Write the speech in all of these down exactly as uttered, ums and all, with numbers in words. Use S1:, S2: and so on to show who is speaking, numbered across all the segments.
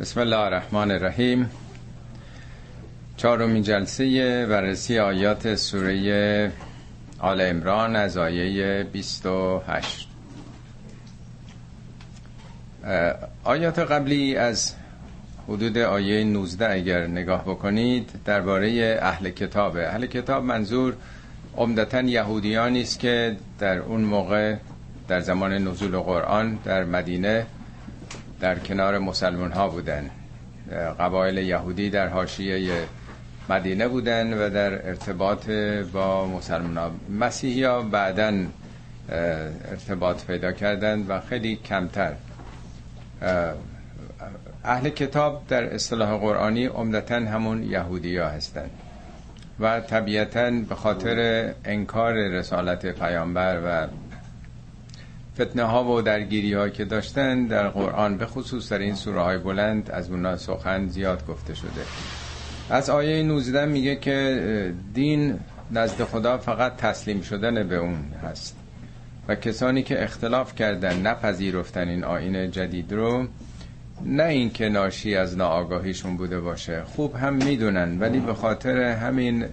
S1: بسم الله الرحمن الرحیم. چهارمین جلسه بررسی آیات سوره آل عمران از آیه بیست و هشت. آیات قبلی از حدود آیه نوزده اگر نگاه بکنید درباره اهل کتابه. اهل کتاب منظور عمدتاً یهودیانی است که در اون موقع در زمان نزول قرآن در مدینه در کنار مسلمان ها بودن. قبایل یهودی در حاشیه مدینه بودن و در ارتباط با مسلمان ها. مسیحی ها بعداً ارتباط پیدا کردند و خیلی کمتر. اهل کتاب در اصطلاح قرآنی عمدتاً همون یهودی ها هستند و طبیعتاً به خاطر انکار رسالت پیامبر و فتنه ها و درگیری ها که داشتن در قرآن به خصوص در این سوره های بلند از اونا سخن زیاد گفته شده. از آیه نوزده میگه که دین نزد خدا فقط تسلیم شدن به اون هست و کسانی که اختلاف کردن نپذیرفتن این آیین جدید رو، نه این که ناشی از ناآگاهیشون بوده باشه، خوب هم میدونن ولی به خاطر همین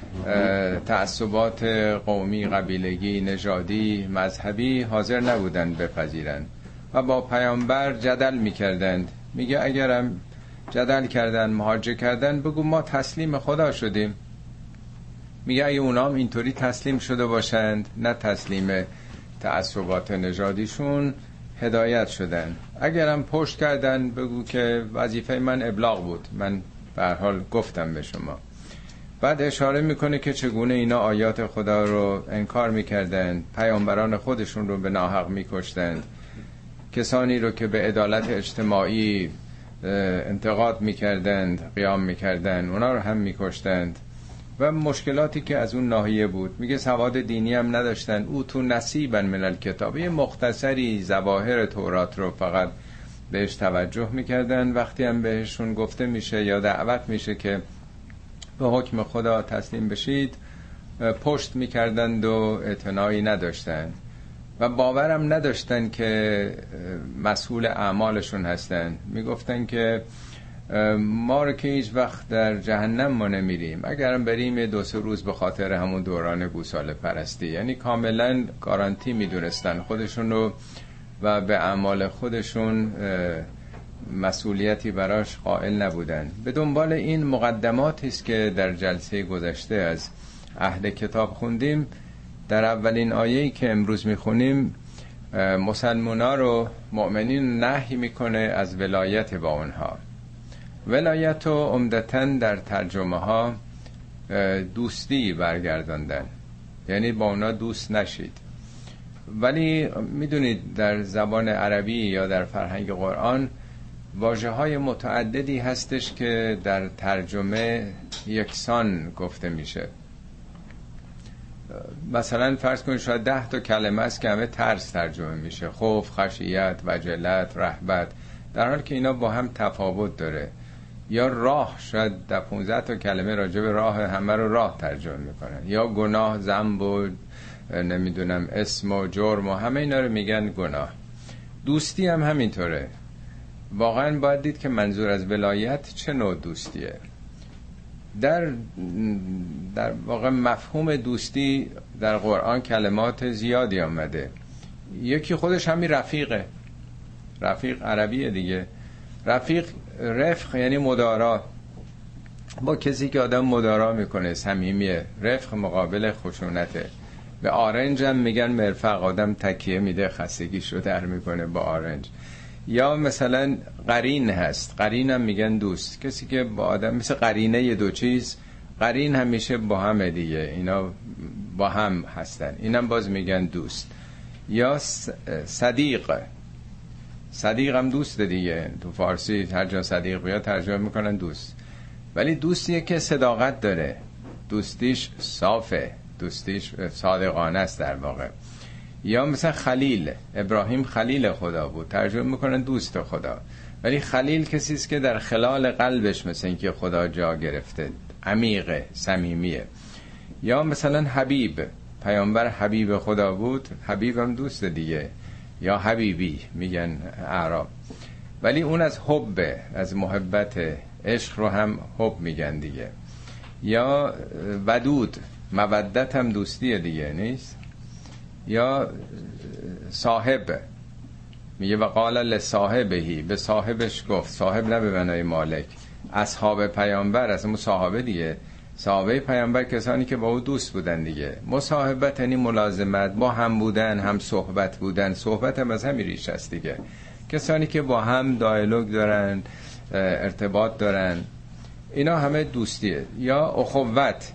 S1: تعصبات قومی، قبیلگی، نژادی، مذهبی حاضر نبودن بپذیرن و با پیامبر جدل میکردند. میگه اگرم جدل کردن، مهاجه کردن، بگو ما تسلیم خدا شدیم. میگه اگه اونام اینطوری تسلیم شده باشند، نه تسلیم تعصبات نژادیشون، هدایت شدن. اگرم پشت کردن، بگو که وظیفه من ابلاغ بود، من به هر حال گفتم به شما. بعد اشاره میکنه که چگونه اینا آیات خدا رو انکار میکردند، پیامبران خودشون رو به ناحق میکشتند، کسانی رو که به عدالت اجتماعی انتقاد میکردند قیام میکردند اونا رو هم میکشتند و مشکلاتی که از اون ناحیه بود. میگه سواد دینی هم نداشتن. او تو نصیبا من الکتاب، یه مختصری ظواهر تورات رو فقط بهش توجه میکردن. وقتی هم بهشون گفته میشه یا دعوت میشه که به حکم خدا تسلیم بشید، پشت میکردند و اعتنایی نداشتند و باورم نداشتن که مسئول اعمالشون هستن. میگفتن که ما رو که هیچ وقت در جهنم ما نمیریم، اگرم بریم دو سه روز به خاطر همون دوران گوساله پرستی. یعنی کاملا گارانتی میدونستن خودشون رو و به اعمال خودشون مسئولیتی براش قائل نبودن. به دنبال این مقدماتی است که در جلسه گذشته از اهل کتاب خوندیم. در اولین آیه‌ای که امروز میخونیم مسلمونا رو، مؤمنین، نهی میکنه از ولایت با اونها. ولایت رو عمدتاً در ترجمه ها دوستی برگرداندن، یعنی با اونا دوست نشید. ولی میدونید در زبان عربی یا در فرهنگ قرآن واژه های متعددی هستش که در ترجمه یکسان گفته میشه. مثلا فرض کنید شاید ده تا کلمه است که همه ترس ترجمه میشه، خوف، خشیت، وجلت، رهبت، در حالی که اینا با هم تفاوت داره. یا راه، شاید ده پونزده تا کلمه راجع به راه همه رو راه ترجمه میکنن. یا گناه، ذنب و نمیدونم اسم و جرم و همه اینا رو میگن گناه. دوستی هم همینطوره. واقعا باید دید که منظور از ولایت چه نوع دوستیه. در در واقع مفهوم دوستی در قرآن کلمات زیادی آمده. یکی خودش همین رفیقه. رفیق عربیه دیگه. رفیق، رفق یعنی مدارا، با کسی که آدم مدارا میکنه، صمیمیه. رفق مقابل خشونته. به آرنج هم میگن مرفق، آدم تکیه میده خستگیشو در میکنه با آرنج. یا مثلا قرین هست، قرین هم میگن دوست، کسی که با آدم مثل قرینه ی دو چیز، قرین همیشه با همه دیگه، اینا با هم هستن، اینم باز میگن دوست. یا صدیق، صدیق هم دوست دیگه، تو فارسی هر جا صدیق بیاد ترجمه میکنن دوست، ولی دوستیه که صداقت داره، دوستیش صافه، دوستیش صادقانه است در واقع. یا مثلا خلیل، ابراهیم خلیل خدا بود، ترجمه میکنن دوست خدا، ولی خلیل کسی است که در خلال قلبش مثل اینکه خدا جا گرفته، عمیقه، صمیمیه. یا مثلا حبیب، پیامبر حبیب خدا بود، حبیب هم دوست دیگه. یا حبیبی میگن اعراب. ولی اون از حب، از محبت، عشق رو هم حب میگن دیگه. یا ودود، مودت هم دوستیه دیگه نیست. یا صاحب، میگه و قال لصاحبهی، به صاحبش گفت، صاحب نه به معنای مالک. اصحاب پیامبر، اصلا صحابه دیگه، صحابه پیامبر کسانی که با او دوست بودن دیگه. مصاحبت یعنی ملازمت، با هم بودن، هم صحبت بودن. صحبت هم از همین ریشه است دیگه، کسانی که با هم دیالوگ دارن، ارتباط دارن، اینا همه دوستیه. یا اخوت،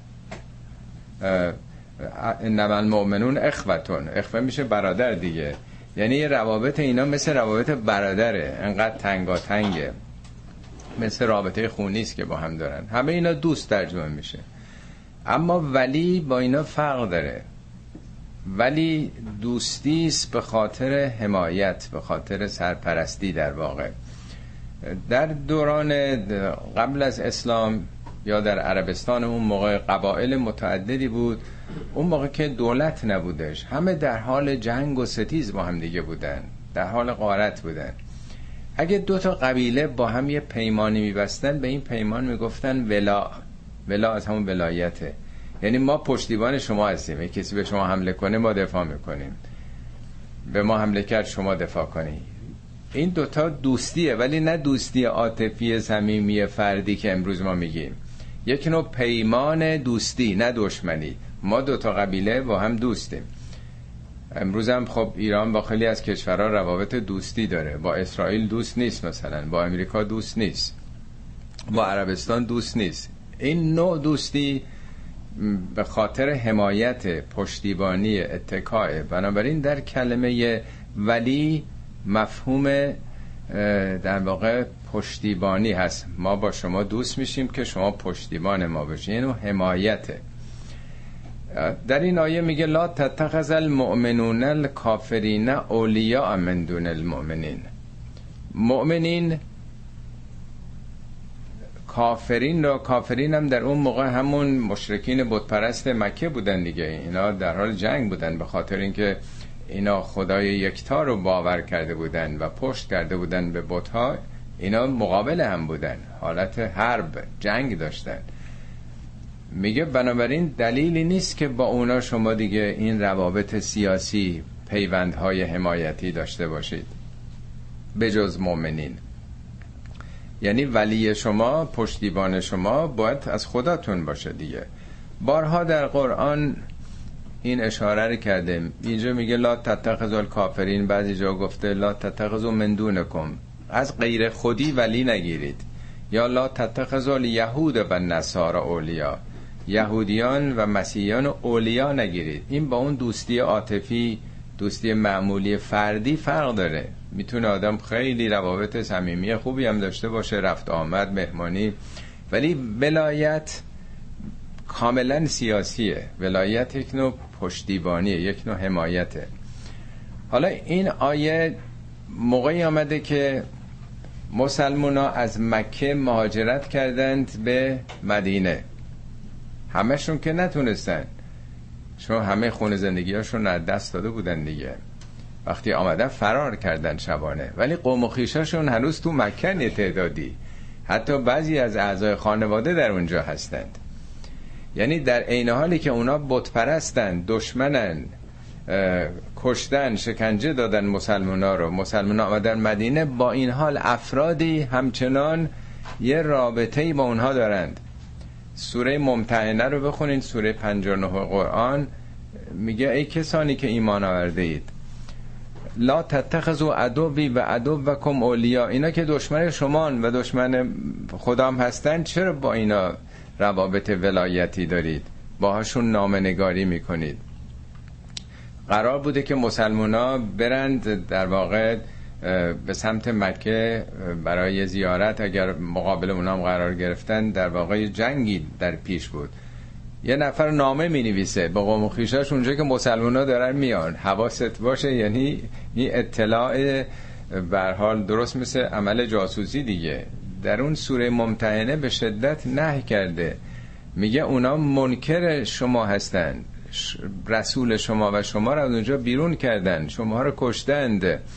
S1: انما المؤمنون اخوتون، اخوه میشه برادر دیگه، یعنی روابط اینا مثل روابط برادره، انقدر تنگاتنگه، مثل رابطه خونی است که با هم دارن. همه اینا دوست ترجمه میشه. اما ولی با اینا فرق داره. ولی دوستی است به خاطر حمایت، به خاطر سرپرستی. در واقع در دوران قبل از اسلام یا در عربستان اون موقع قبایل متعددی بود. اون موقع که دولت نبودش، همه در حال جنگ و ستیز با هم دیگه بودن، در حال غارت بودن. اگه دو تا قبیله با هم یه پیمانی میبستن، به این پیمان میگفتن ولا. ولا از همون ولایته، یعنی ما پشتیبان شما هستیم، اگه کسی به شما حمله کنه ما دفاع میکنیم، به ما حمله کرد شما دفاع کنی. این دوتا دوستیه، ولی نه دوستی عاطفی صمیمی فردی که امروز ما میگیم. یک نوع پیمان دوستی، نه دشمنی. ما دوتا قبیله با هم دوستیم. امروز هم خب ایران با خیلی از کشورها روابط دوستی داره. با اسرائیل دوست نیست، مثلا با امریکا دوست نیست، با عربستان دوست نیست. این نوع دوستی به خاطر حمایت، پشتیبانی، اتکای. بنابراین در کلمه ولی مفهوم در واقع پشتیبانی هست. ما با شما دوست میشیم که شما پشتیبان ما بشین، یعنی حمایته. در این آیه میگه لا تتخذ المؤمنون الکافرین اولیاء من دون المؤمنین. مؤمنین کافرین را، کافرین هم در اون موقع همون مشرکین بت پرست مکه بودن دیگه. اینا در حال جنگ بودن، به خاطر اینکه اینا خدای یکتا رو باور کرده بودن و پشت کرده بودن به بت‌ها. اینا مقابل هم بودن، حالت حرب، جنگ داشتن. میگه بنابراین دلیلی نیست که با اونا شما دیگه این روابط سیاسی، پیوندهای حمایتی داشته باشید به جز مؤمنین. یعنی ولی شما، پشتیبان شما باید از خداتون باشه دیگه. بارها در قرآن این اشاره رو کرده. اینجا میگه لا تتخذوا الکافرین، بعضی جا گفته لا تتخذوا من دونکم، از غیر خودی ولی نگیرید. یا لا تتخذوا الیهود و النصارى اولیاء، یهودیان و مسیحیان اولیاء نگیرید. این با اون دوستی عاطفی، دوستی معمولی فردی فرق داره. میتونه آدم خیلی روابط صمیمی خوبی هم داشته باشه، رفت آمد، مهمانی، ولی ولایت کاملا سیاسیه. ولایت یک نوع پشتیبانیه، یک نوع حمایته. حالا این آیه موقعی آمده که مسلمونا از مکه مهاجرت کردند به مدینه. همهشون که نتونستن، چون همه خونه زندگیاشون از دست داده بودن دیگه. وقتی آمدن فرار کردن شبانه، ولی قوم و خویشاشون هنوز تو مکه تعدادی، حتی بعضی از اعضای خانواده در اونجا هستند. یعنی در عین حالی که اونا بت پرستن، دشمنن، کشتن، شکنجه دادن مسلمونا رو، مسلمونا آمدن مدینه، با این حال افرادی همچنان یه رابطه‌ای با اونها دارند. سوره ممتحنه رو بخونین، سوره پنجاه و نه قرآن میگه ای کسانی که ایمان آورده اید لا تتخذوا عدوی و عدوکم اولیاء، اینا که دشمن شمان و دشمن خدام هستن، چرا با اینا روابط ولایتی دارید، باهاشون نامه‌نگاری میکنید؟ قرار بوده که مسلمونا برند در واقع به سمت مکه برای زیارت. اگر مقابل اونام قرار گرفتن، در واقع جنگی در پیش بود. یه نفر نامه می نویسه به قوم و خویشاش اونجا که مسلمونا دارن میان، حواست باشه. یعنی این اطلاع به هر حال درست مثل عمل جاسوسی دیگه. در اون سوره ممتحنه به شدت نهی کرده، میگه اونا منکر شما هستن، رسول شما و شما را اونجا بیرون کردن، شما را کشتند،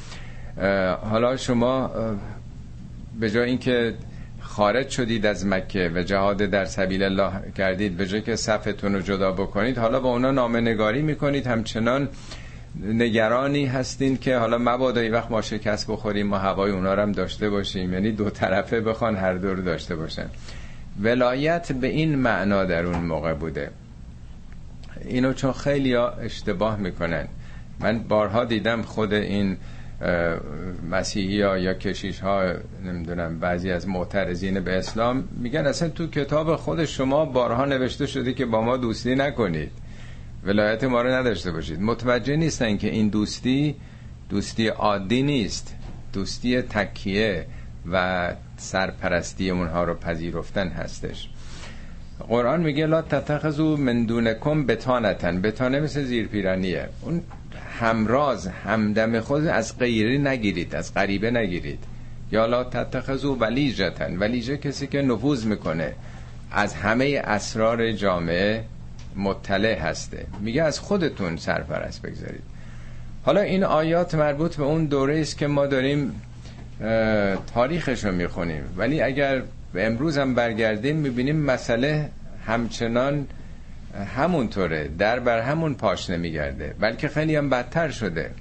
S1: حالا شما به جای اینکه خارج شدید از مکه و جهاد در سبیل الله کردید، به جای که صفتون رو جدا بکنید، حالا با اونا نامه نگاری میکنید، همچنان نگرانی هستین که حالا مبادا این وقت ما شکست بخوریم، ما هوای اونا رو هم داشته باشیم. یعنی دو طرفه بخوان هر دو رو داشته باشن. ولایت به این معنا در اون موقع بوده. اینو چون خیلی ها اشتباه میکنن، من بارها دیدم خود این مسیحی ها یا کشیش ها، نمیدونم بعضی از معترضین به اسلام میگن اصلا تو کتاب خود شما بارها نوشته شده که با ما دوستی نکنید، ولایت ما رو نداشته باشید. متوجه نیستن که این دوستی دوستی عادی نیست، دوستی تکیه و سرپرستی اونها رو پذیرفتن هستش. قرآن میگه لا تتخذوا من دونکم بطانتن. بطانه مثل زیرپیرانیه، اون همراز همدم خود از غیری نگیرید، از غریبه نگیرید. یا لا تتخذوا ولیجتن. ولیجه کسی که نفوذ میکنه، از همه اسرار جامعه مطلع هسته. میگه از خودتون سرپرست بگذارید. حالا این آیات مربوط به اون دوره است که ما داریم تاریخش رو میخونیم، ولی اگر به امروز هم برگردیم میبینیم مسئله همچنان همونطوره، در بر همون پاش نمیگرده، بلکه خیلی هم بدتر شده.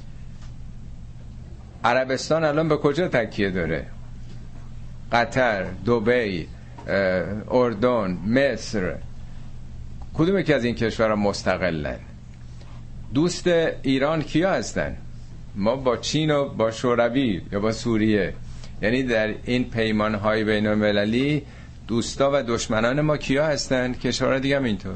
S1: عربستان الان به کجا تکیه داره؟ قطر، دبی، اردن، مصر، کدوم که از این کشورها مستقلن؟ دوست ایران کیا هستن؟ ما با چین و با شوروی یا با سوریه. یعنی در این پیمانهای بین المللی دوستا و دشمنان ما کیا هستن؟ کشورها دیگه هم اینطور.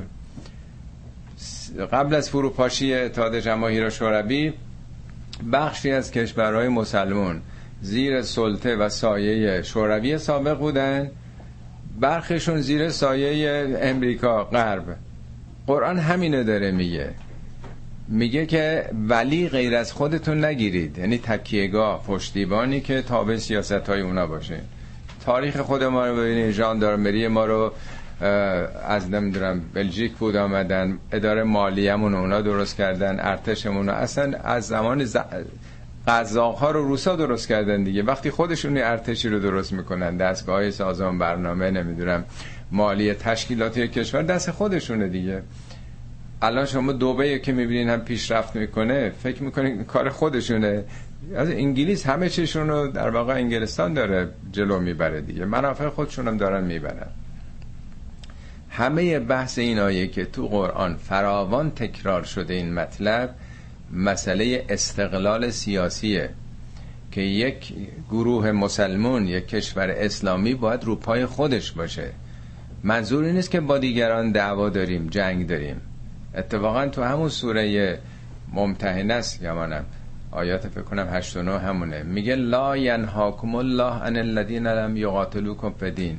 S1: قبل از فروپاشی اتحاد جماهیر شوروی بخشی از کشورهای مسلمان زیر سلطه و سایه شوروی سابق بودن، برخیشون زیر سایه امریکا غرب. قرآن همینو داره میگه، میگه که ولی غیر از خودتون نگیرید، یعنی تکیهگاه، پشتیبانی که تابع سیاست‌های اونا باشه. تاریخ خود ما رو ببینید، ژاندارمری ما رو از نمیدونم بلژیک بود آمدن، اداره مالیه‌مون اونا درست کردن، ارتشمون رو اصلا از زمان ز... قزاق‌ها رو روسا درست کردن دیگه. وقتی خودشون ارتشی رو درست میکنن، دستگاه سازمان برنامه، نمیدونم مالی، تشکیلات کشور دست خودشونه دیگه. الان شما دبی که میبینین هم پیشرفت میکنه، فکر میکنین کار خودشونه. از انگلیس همه چیشون رو در واقع انگلستان داره جلو میبره دیگه، منافع خودشون هم دارن میبرن. همه بحث این آیه که تو قرآن فراوان تکرار شده، این مطلب مسئله استقلال سیاسیه که یک گروه مسلمون، یک کشور اسلامی باید رو پای خودش باشه. منظور این نیست که با دیگران دعوا داریم، جنگ داریم. اتفاقا تو همون سوره ممتحنه است یمانم، آیات فکر کنم هشت و نه همونه، میگه لا ینهاکم الله عن الذین لم یقاتلوکم فی الدین.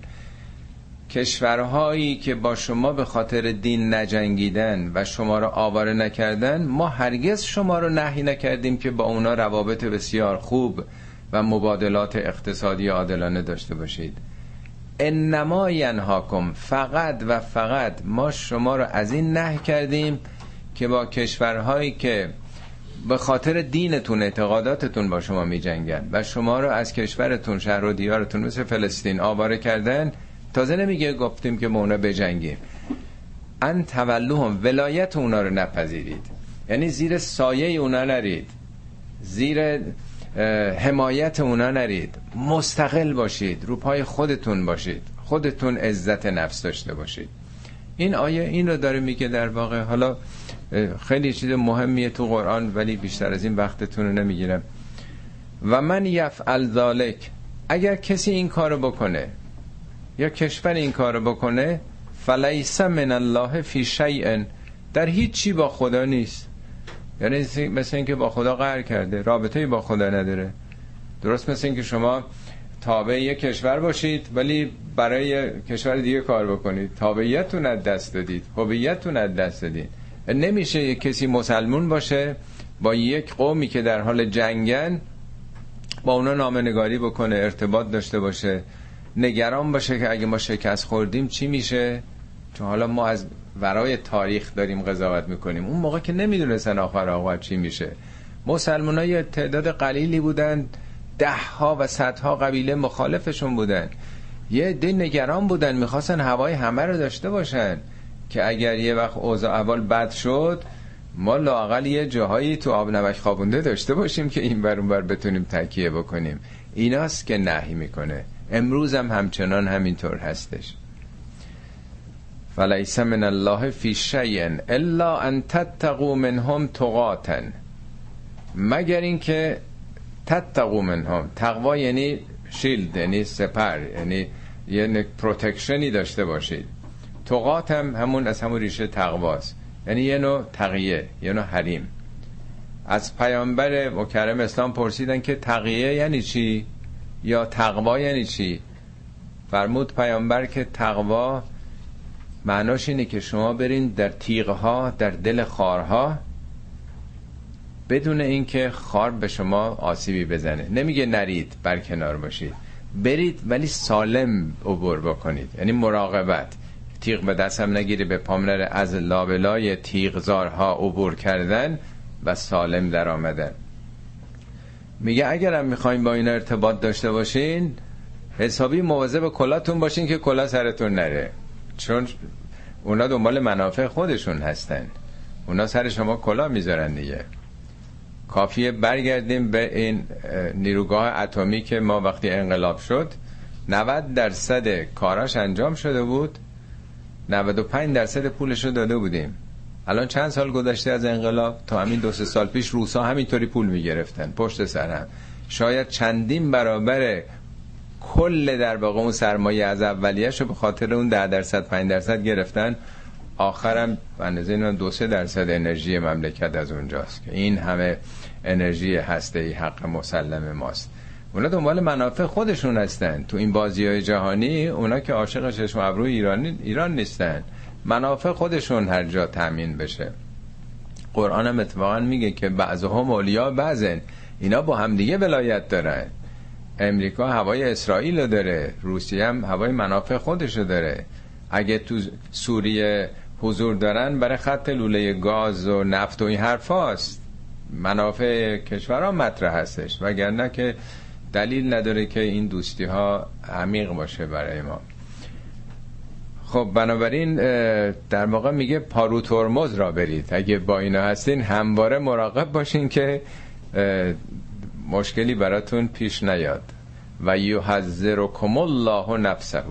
S1: کشورهایی که با شما به خاطر دین نجنگیدن و شما رو آواره نکردن، ما هرگز شما رو نهی نکردیم که با اونا روابط بسیار خوب و مبادلات اقتصادی عادلانه داشته باشید. انما ینهاکم، فقط و فقط ما شما رو از این نهی کردیم که با کشورهایی که به خاطر دینتون، اعتقاداتتون با شما می جنگن و شما رو از کشورتون، شهر و دیارتون مثل فلسطین آواره کردن، تازه نمیگه گفتیم که ما اونا بجنگیم. ان تولوهم، ولایت اونا رو نپذیرید، یعنی زیر سایه اونا نرید، زیر حمایت اونا نرید، مستقل باشید، رو پای خودتون باشید، خودتون عزت نفس داشته باشید. این آیه این رو داره میگه در واقع. حالا خیلی چیز مهمیه تو قرآن، ولی بیشتر از این وقتتون رو نمیگیرم. و من یفعل ذالک، اگر کسی این کارو بکنه یا کشور این کارو بکنه، فلیس من الله فی شیء، در هیچ چی با خدا نیست. یعنی مثل این که با خدا قهر کرده، رابطه‌ای با خدا نداره. درست مثل این که شما تابع یک کشور باشید ولی برای کشور دیگه کار بکنید، تابعیتون از دست دادید، هویتتون از دست دادید. نمیشه یک کسی مسلمون باشه با یک قومی که در حال جنگن با اونا نامه‌نگاری بکنه، ارتباط داشته باشه، نگران باشه که اگه ما شکست خوردیم چی میشه. چون حالا ما از ورای تاریخ داریم قضاوت میکنیم، اون موقع که نمیدونستن آخر عاقبت چی میشه. مسلمان ها یه تعداد قلیلی بودن، ده ها و صدها قبیله مخالفشون بودن، یه عده نگران بودن، میخواستن هوای همه رو داشته باشن که اگر یه وقت اوضاع اول بد شد ما لااقل یه جاهایی تو آب نمک خوابونده داشته باشیم که این بر اون بر بتونیم تکیه بکنیم. ایناست که نهی میکنه. امروز هم همچنان همینطور هستش. فلیس من الله فی شیء الا ان تتقوا منهم تقاتا، مگر این که تتقوا منهم، تقوا یعنی شیلد، یعنی سپر، یعنی یه پروتکشنی داشته باشید. تقات هم همون از همون ریشه تقواست، یعنی یه نوع تقیه، یه نوع حریم. از پیامبر مکرم اسلام پرسیدن که تقیه یعنی چی یا تقوا یعنی چی؟ فرمود پیامبر که تقوا معناش اینه که شما برین در تیغها، در دل خارها، بدون اینکه خار به شما آسیبی بزنه. نمیگه نرید برکنار باشید، برید ولی سالم عبور بکنید، یعنی مراقبت. تیغ به دست هم نگیری به پام نره، از لابلای تیغزارها عبور کردن و سالم در آمدن. میگه اگرم میخواین با اینا ارتباط داشته باشین، حسابی مواظب کلاتون باشین که کلا سرتون نره، چون اونا دنبال منافع خودشون هستن، اونا سر شما کلا میذارن دیگه. کافیه برگردیم به این نیروگاه اتمی که ما وقتی انقلاب شد نود درصد کاراش انجام شده بود، نود و پنج درصد پولش رو داده بودیم. الان چند سال گذشته از انقلاب، تا همین دو سه سال پیش روسا همینطوری پول میگرفتن پشت سر هم، شاید چندین برابر کل در واقع اون سرمایه از اولیه‌شو به خاطر اون ده درصد پنج درصد گرفتن. آخرم به اندازه این دو سه درصد انرژی مملکت از اونجاست که این همه انرژی هسته‌ای حق مسلم ماست. اونا دنبال منافع خودشون هستن. تو این بازی‌های جهانی اونا که عاشق چشم و ابروی ایران ایران نیستن، منافع خودشون هر جا تامین بشه. قرآن هم اتفاقا میگه که بعضهم اولیاء بعضن، اینا با هم دیگه ولایت دارن. امریکا هوای اسرائیل رو داره، روسیه هم هوای منافع خودش رو داره. اگه تو سوریه حضور دارن برای خط لوله گاز و نفت و این حرفاست، منافع کشورها مطرح هستش، وگرنه که دلیل نداره که این دوستی ها عمیق باشه برای ما. خب بنابراین در واقع میگه پارو ترمز را برید. اگه با اینا هستین همواره مراقب باشین که مشکلی براتون پیش نیاد. و یحذرکم الله نفسه،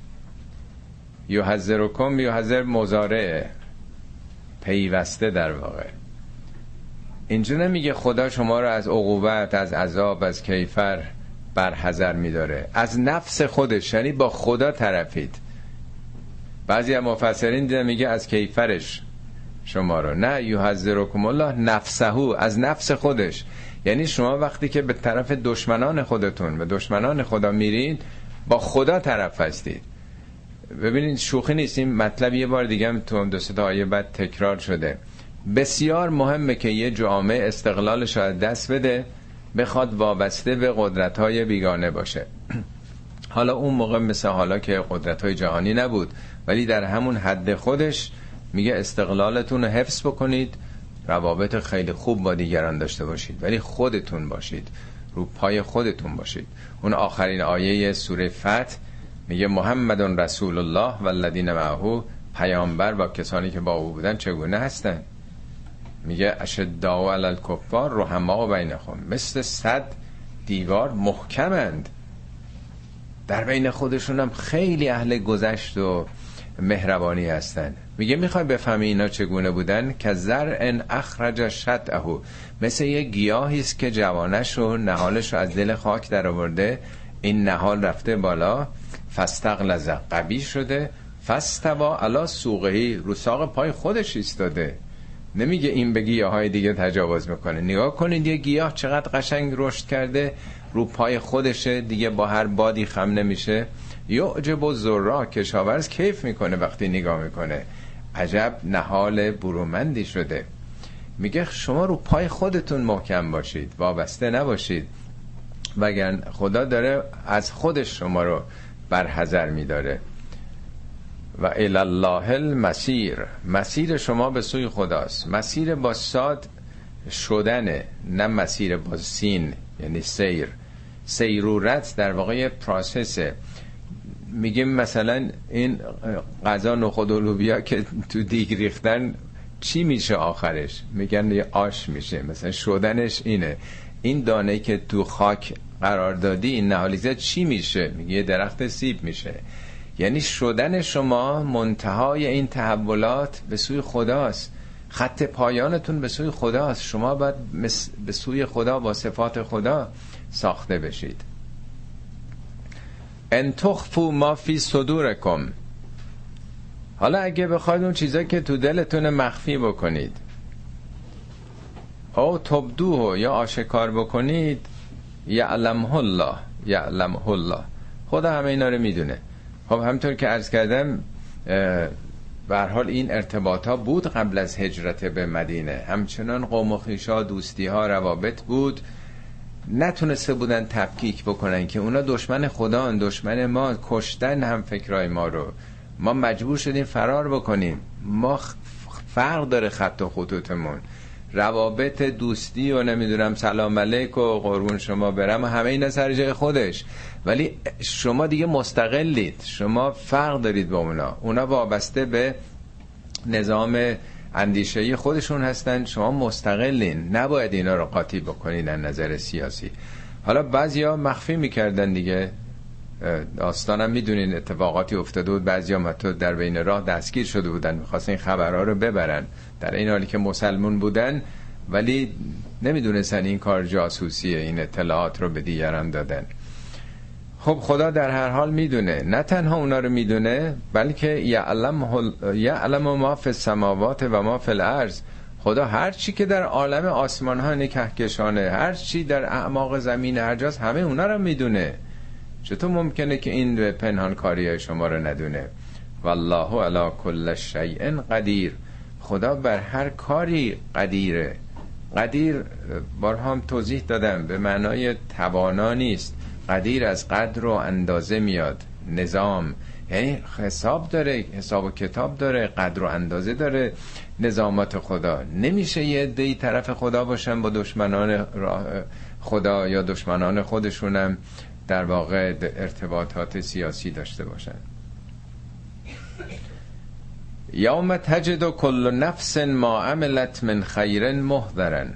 S1: یحذرکم، یحذر مضارع پیوسته در واقع. اینجا نمیگه خدا شما رو از عقوبت، از عذاب، از کیفر برحذر میداره، از نفس خودش، یعنی با خدا طرفید. بعضی از مفسرین دیدن میگه از کیفرش شما رو، نه، یحذرکم الله نفسه، از نفس خودش. یعنی شما وقتی که به طرف دشمنان خودتون، به دشمنان خدا میرید، با خدا طرف هستید. ببینید شوخی نیست، این مطلب یه بار دیگه هم تو دو سه تا آیه بعد تکرار شده. بسیار مهمه که یه جامعه استقلالش از دست بده، بخواد وابسته به قدرت‌های بیگانه باشه. حالا اون موقع مثل حالا که قدرت‌های جهانی نبود، ولی در همون حد خودش میگه استقلالتون رو حفظ بکنید، روابط خیلی خوب با دیگران داشته باشید، ولی خودتون باشید، رو پای خودتون باشید. اون آخرین آیه سوره فتح میگه محمد رسول الله والذین معه، پیامبر با کسانی که با او بودن چگونه هستن؟ میگه اشداء علی الکفار رحماء بینهم، مثل صد دیوار محکمند، در بین خودشون هم خیلی اهل گذشت و مهربانی هستن. میگه میخوای بفهمی اینا چگونه بودن؟ که زرع اخرج شطأه، مثل یه گیاهی است که جوانش و نهالش رو از دل خاک در آورده، این نهال رفته بالا، فاستغلظ، قوی شده، فاستوی علی سوقه، رو ساق پای خودش ایستاده. نمیگه این به گیاهای دیگه تجاوز میکنه. نگاه کنید یه گیاه چقدر قشنگ رشد کرده، رو پای خودشه، دیگه با هر بادی خم نمیشه. یعجب الزراع، کشاورز کیف میکنه وقتی نگاه میکنه، عجب نهال برومندی شده. میگه شما رو پای خودتون محکم باشید، وابسته نباشید، وگرنه خدا داره از خودش شما رو برحذر میداره. و الی الله المسیر، مسیر شما به سوی خداست. مسیر با ساد شدنه، نه مسیر با سین یعنی سیر. سیرورت در واقع پروسسه. میگیم مثلا این غذا نخود و لوبیا که تو دیگ ریختن چی میشه آخرش؟ میگن یه آش میشه. مثلا شدنش اینه. این دانه که تو خاک قرار دادی، این نهالیزه چی میشه؟ میگه یه درخت سیب میشه. یعنی شدن شما منتهای این تحولات به سوی خداست. خط پایانتون به سوی خداست. شما باید به سوی خدا با صفات خدا ساخته بشید. ان تخفوا ما فی صدورکم، حالا اگه بخواید اون چیزایی که تو دلتون مخفی بکنید، او تبدوه یا آشکار بکنید، یعلمه الله یعلمه الله، خدا همه اینا رو میدونه. خب همطور که عرض کردم به هر حال این ارتباط ها بود قبل از هجرت به مدینه، همچنان قوم و خویشا، دوستی ها، روابط بود. نتونسته بودن تفکیک بکنن که اونا دشمن خدا، دشمن ما، کشتن هم فکرای ما رو. ما مجبور شدیم فرار بکنیم. ما فرق داره خط و خطوطمون، روابط دوستی و نمیدونم سلام علیک و قربون شما برم و همه اینا سر جای خودش، ولی شما دیگه مستقلید، شما فرق دارید با اونا. اونا وابسته به نظام اندیشه‌ای خودشون هستن، شما مستقلین، نباید اینا رو قاطی بکنید از نظر سیاسی. حالا بعضیا مخفی میکردن دیگه، داستانم میدونین اتفاقاتی افتاده بود، بعضیا متو در بین راه دستگیر شده بودن، میخواستن این خبرها رو ببرن، در این حالی که مسلمون بودن ولی نمیدونستن این کار جاسوسیه، این اطلاعات رو به دیگران دادن. خب خدا در هر حال میدونه، نه تنها اونا رو میدونه بلکه یعلم یعلم ما فی السماوات و ما فی الارض. خدا هر چی که در عالم آسمان ها نکهکشانه، هر چی در اعماق زمین هر جاست، همه اونا رو میدونه. چطور ممکنه که این پنهان کاری شما رو ندونه؟ والله علی کل شیء قدیر، خدا بر هر کاری قدیره. قدیر بارها هم توضیح دادم به معنای توانا نیست. قدیر از قدر و اندازه میاد، نظام، یعنی حساب داره، حساب و کتاب داره، قدر و اندازه داره نظامات خدا. نمیشه یه عده‌ای طرف خدا باشن با دشمنان خدا یا دشمنان خودشونم در واقع ارتباطات سیاسی داشته باشن. یوم تجد کل نفس ما عملت من خیر محضرا.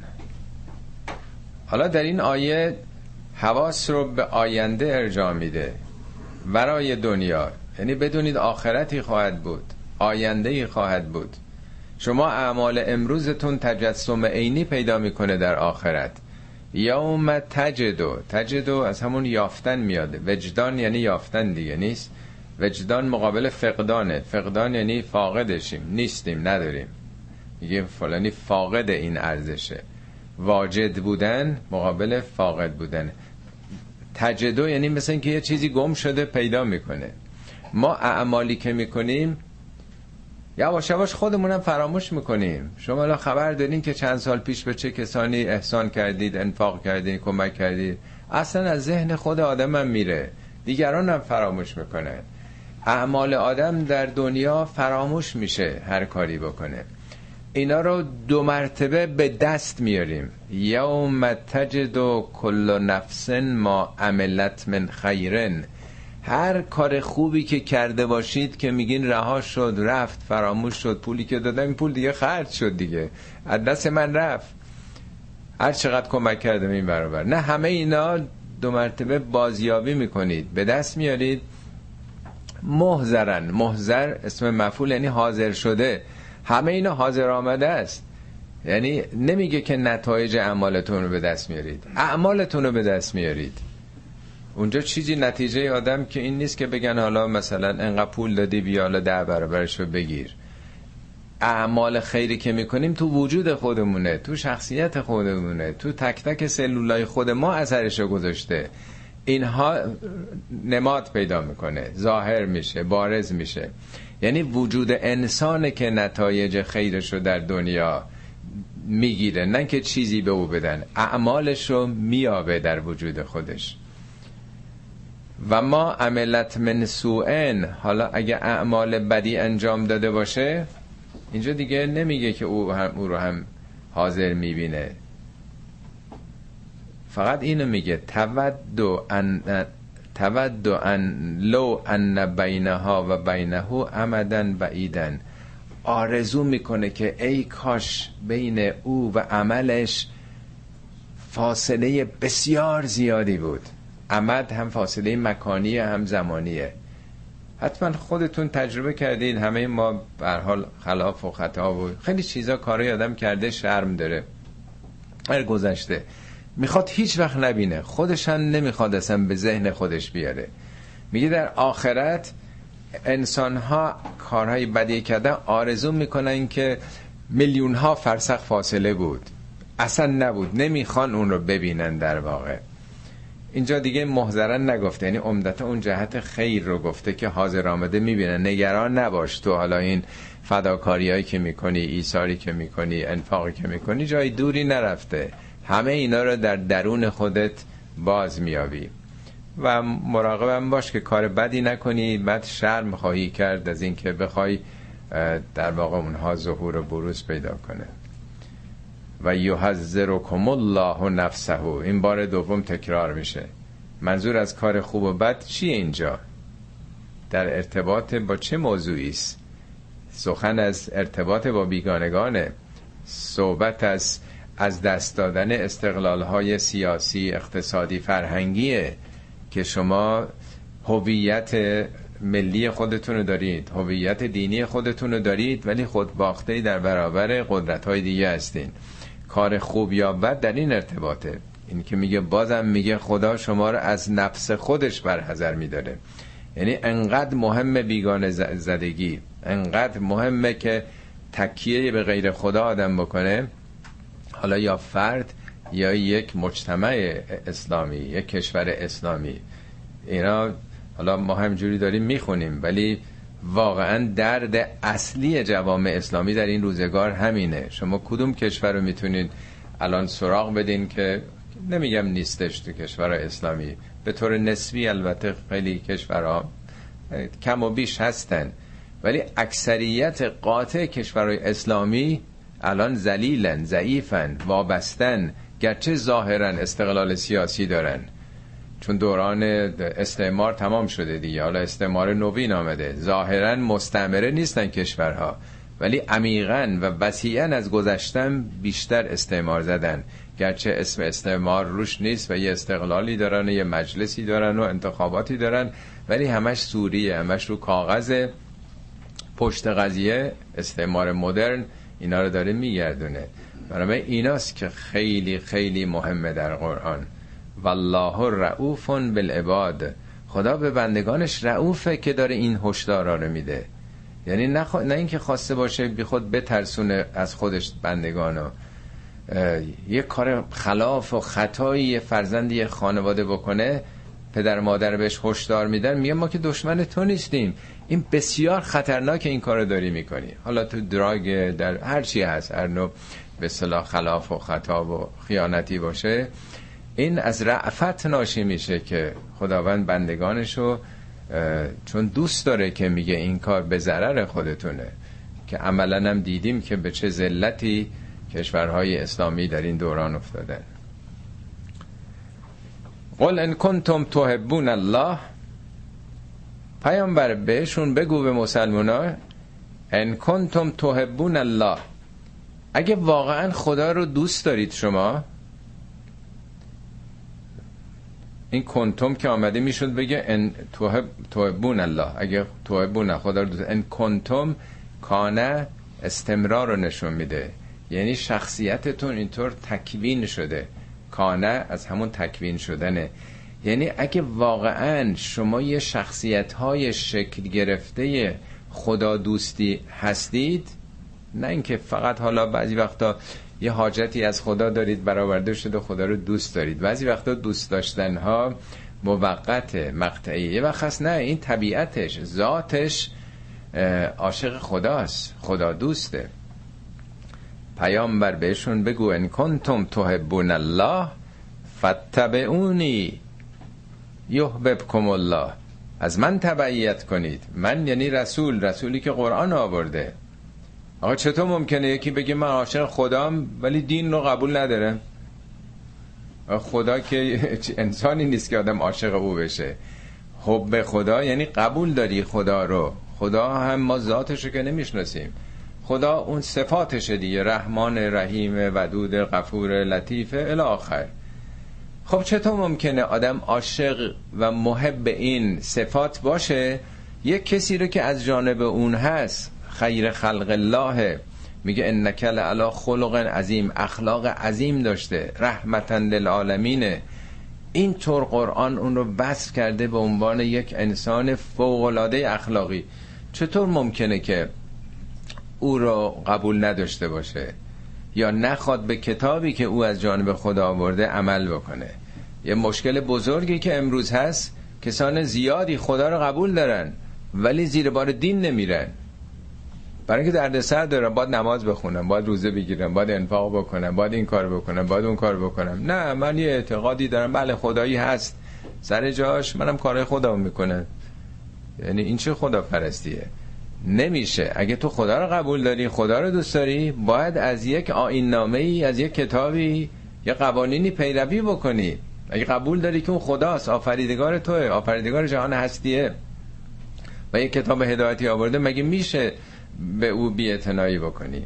S1: حالا در این آیه حواس رو به آینده ارجاع میده، ورای دنیا، یعنی بدونید آخرتی خواهد بود، آیندهی خواهد بود. شما اعمال امروزتون تجسم عینی پیدا میکنه در آخرت. یوم تجدو، تجدو از همون یافتن میاد. وجدان یعنی یافتن دیگه نیست. وجدان مقابل فقدانه. فقدان یعنی فاقدشیم، نیستیم، نداریم. میگه فلانی فاقد این ارزشه. واجد بودن مقابل فاقد بودن. تجدو یعنی مثل این که یه چیزی گم شده پیدا میکنه. ما اعمالی که میکنیم یواش یواش خودمونم فراموش میکنیم. شما الان خبر دارین که چند سال پیش به چه کسانی احسان کردید، انفاق کردید، کمک کردید، اصلا از ذهن خود آدم هم میره، دیگران هم فراموش میکنه. اعمال آدم در دنیا فراموش میشه هر کاری بکنه. اینا رو دو مرتبه به دست میاریم. یوم تجد کل نفس ما عملت من خیرن. هر کار خوبی که کرده باشید که میگین رها شد، رفت، فراموش شد، پولی که دادم این پول دیگه خرج شد، دیگه از دست من رفت، هر چقدر کمک کردم این برابر، نه، همه اینا دو مرتبه بازیابی میکنید، به دست میارید. محضرن، محضر اسم مفعول یعنی حاضر شده، همه اینا حاضر آمده است. یعنی نمیگه که نتایج اعمالتون رو به دست میارید، اعمالتون رو به دست میارید. اونجا چیزی نتیجه آدم که این نیست که بگن حالا مثلا انقدر پول دادی بیا حالا ده برابرش رو بگیر. اعمال خیری که میکنیم تو وجود خودمونه، تو شخصیت خودمونه، تو تک تک سلولای خود ما اثرشو گذاشته. اینها نماد پیدا میکنه، ظاهر میشه، بارز میشه. یعنی وجود انسانه که نتایج خیرشو در دنیا میگیره، نه که چیزی به او بدن، اعمالشو میابه در وجود خودش. و ما عملت من سوءن، حالا اگه اعمال بدی انجام داده باشه، اینجا دیگه نمیگه که او هم او رو هم حاضر میبینه. فقط اینو میگه تودو ان تودو ان لو ان بینها و بینه امدن بعیدن، آرزو میکنه که ای کاش بین او و عملش فاصله بسیار زیادی بود. امد هم فاصله مکانیه هم زمانیه. حتما خودتون تجربه کردین، همه ما به هر حال خلاف و خطا و خیلی چیزا کارای آدم کرده شرم داره، هر گذشته میخواد هیچ وقت نبینه، خودش هم نمیخواد اصلا به ذهن خودش بیاره. میگه در آخرت انسان ها کارهای بدی کردن آرزو میکنن که میلیون ها فرسخ فاصله بود، اصلا نبود، نمیخوان اون رو ببینن. در واقع اینجا دیگه محضرن نگفته، یعنی عمدتا اون جهت خیر رو گفته که حاضر آمده میبینن. نگران نباش تو حالا این فداکاریایی که میکنی، ایثاری که میکنی، انفاقی که میکنی جای دوری نرفته، همه اینا رو در درون خودت باز میابی. و مراقبم باش که کار بدی نکنی، بعد شرم خواهی کرد از این که بخوای در واقع اونها ظهور و بروز پیدا کنه. و یحذرکم الله نفسه، این بار دوم تکرار میشه. منظور از کار خوب و بد چیه اینجا؟ در ارتباط با چه موضوعی است؟ سخن از ارتباط با بیگانگانه، صحبت از از دست دادن استقلال‌های سیاسی، اقتصادی، فرهنگیه که شما هویت ملی خودتون رو دارید، هویت دینی خودتون رو دارید، ولی خودباخته‌ای در برابر قدرت‌های دیگه هستین. کار خوب یا بد در این ارتباطه. این که میگه، بازم میگه خدا شما رو از نفس خودش برحذر میداره. یعنی انقدر مهمه بیگانه زدگی، انقدر مهمه که تکیه به غیر خدا آدم بکنه، حالا یا فرد یا یک مجتمع اسلامی، یک کشور اسلامی. اینا حالا ما همجوری داریم میخونیم، ولی واقعا درد اصلی جوامع اسلامی در این روزگار همینه. شما کدوم کشور رو میتونید الان سراغ بدین که نمیگم نیستش تو کشور اسلامی، به طور نسبی البته خیلی کشورها کم و بیش هستن، ولی اکثریت قاطع کشورهای اسلامی الان ذلیلن، ضعیفن، وابستن، گرچه ظاهرا استقلال سیاسی دارن، چون دوران استعمار تمام شده دیگه، حالا استعمار نوین آمده، ظاهرا مستعمره نیستن کشورها، ولی عمیقاً و وسیعاً از گذشتن بیشتر استعمار زدن، گرچه اسم استعمار روش نیست و یه استقلالی دارن و یه مجلسی دارن و انتخاباتی دارن، ولی همش سوریه، همش رو کاغذ. پشت قضیه استعمار مدرن اینا رو داره میگردونه. برای ایناست که خیلی خیلی مهمه در قرآن، والله رؤوف بالعباد، خدا به بندگانش رؤوفه که داره این هشدارا رو میده. یعنی نه, خ... نه اینکه خواسته باشه بی خود بترسونه از خودش بندگانو. یه کار خلاف و خطایی فرزندی خانواده بکنه، پدر مادر بهش هشدار میدن، میگه ما که دشمن تو نیستیم، این بسیار خطرناکه این کارو داری میکنی. حالا تو دراگ، در هر چی هست، هر نوع به اصطلاح خلاف و خطا و خیانتی باشه، این از رأفت ناشی میشه که خداوند بندگانشو چون دوست داره که میگه این کار به ضرر خودتونه، که عملاً هم دیدیم که به چه ذلتی کشورهای اسلامی در این دوران افتادن. قل ان کنتم تحبون الله، پیامبر بهشون بگو، به مسلمانان، ان کنتم تحبون الله، اگه واقعا خدا رو دوست دارید شما. این کنتم که آمده میشد بگه ان تحبون الله، اگه تحبون خدا رو دوست، ان کنتم کانه استمرار رو نشون میده، یعنی شخصیتتون اینطور تکوین شده. کانه از همون تکوین شدنه، یعنی اگه واقعا شما یه شخصیت‌های شکل گرفته خدا دوستی هستید، نه اینکه فقط حالا بعضی وقتا یه حاجتی از خدا دارید برآورده شده خدا رو دوست دارید، بعضی وقتا دوست داشتنها موقت مقطعی، یه وقت هست نه این طبیعتش، ذاتش عاشق خداست، خدا دوسته. پیامبر بهشون بگو ان کنتم تحبون الله فاتبعونی یحببکم الله، از من تبعیت کنید. من یعنی رسول، رسولی که قرآن آورده. آقا چطور ممکنه یکی بگه من عاشق خدام ولی دین رو قبول نداره؟ خدا که انسانی نیست که آدم عاشق او بشه. حب خدا یعنی قبول داری خدا رو. خدا هم ما ذاتش رو که نمیشناسیم، خدا اون صفاتشه دیگه، رحمان، رحیم، ودود، غفور، لطیف الی آخر. خب چطور ممکنه آدم عاشق و محب این صفات باشه، یک کسی رو که از جانب اون هست خیر خلق الله، میگه انک لعلی خلق عظیم، اخلاق عظیم داشته، رحمتا للعالمین، این طور قرآن اون رو وصف کرده به عنوان یک انسان فوق‌العاده اخلاقی. چطور ممکنه که او رو قبول نداشته باشه یا نخواد به کتابی که او از جانب خدا آورده عمل بکنه؟ یه مشکل بزرگی که امروز هست، کسان زیادی خدا رو قبول دارن ولی زیر بار دین نمیرن، برای اینکه دردسر دارن، باید نماز بخونم، باید روزه بگیرم، باید انفاق بکنم، باید این کار بکنم، باید اون کار بکنم. نه، من یه اعتقادی دارم، بله خدایی هست سر جاش، منم کارهای خودم میکنم. یعنی این چه خدا پرستیه؟ نمیشه. اگه تو خدا رو قبول داری، خدا رو دوست داری، باید از یک آیین نامه‌ای، از یک کتابی، یه قوانینی پیروی بکنی. اگه قبول داری که اون خداست، آفریدگار توه، آفریدگار جهان هستیه و یک کتاب هدایتی آورده، مگه میشه به او بی‌اعتنایی بکنی؟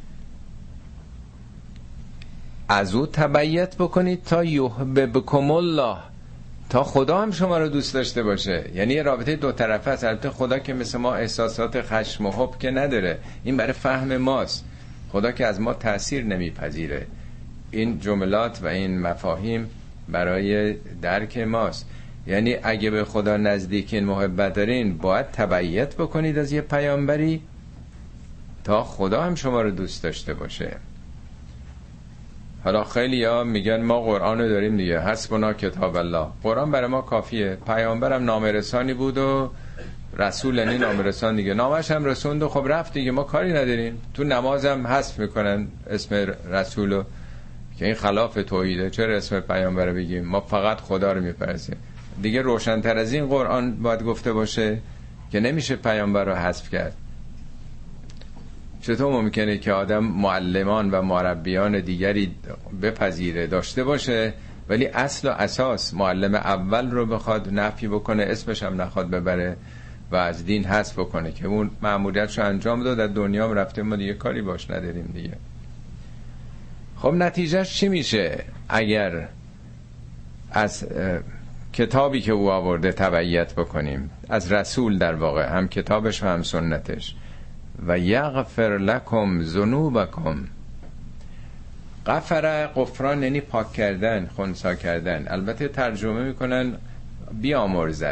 S1: از او تبعیت بکنید تا یحببکم الله، تا خدا هم شما رو دوست داشته باشه. یعنی یه رابطه دو طرفه است. البته خدا که مثل ما احساسات خشم و حب که نداره، این برای فهم ماست. خدا که از ما تأثیر نمیپذیره. این جملات و این مفاهیم برای درک ماست. یعنی اگه به خدا نزدیکین، محبت دارین، باید تبعیت بکنید از یه پیامبری تا خدا هم شما رو دوست داشته باشه. حالا خیلی ها میگن ما قرآن رو داریم دیگه، حسبنا کتاب الله، قرآن برای ما کافیه، پیامبرم نامرسانی بود و رسول یعنی نامرسان دیگه، نامش هم رسوند و خب رفت دیگه، ما کاری نداریم. تو نمازم حذف میکنن اسم رسولو که این خلاف توحیده، چرا اسم پیامبر بگیم؟ ما فقط خدا رو میپرسیم دیگه. روشن‌تر از این قرآن باید گفته باشه که نمیشه پیامبر رو حذف کرد. چطور ممکنه که آدم معلمان و مربیان دیگری بپذیره، داشته باشه، ولی اصل و اساس معلم اول رو بخواد نفی بکنه، اسمش هم نخواد ببره و از دین حذف بکنه که اون مأموریتشو انجام داد، در دنیا هم رفته، ما دیگه کاری باش نداریم دیگه. خب نتیجهش چی میشه اگر از کتابی که او آورده تبعیت بکنیم، از رسول در واقع، هم کتابش و هم سنتش؟ و یغفر لکم ذنوبکم. غفر، غفران یعنی پاک کردن، خنثی کردن. البته ترجمه میکنن بیامرزد.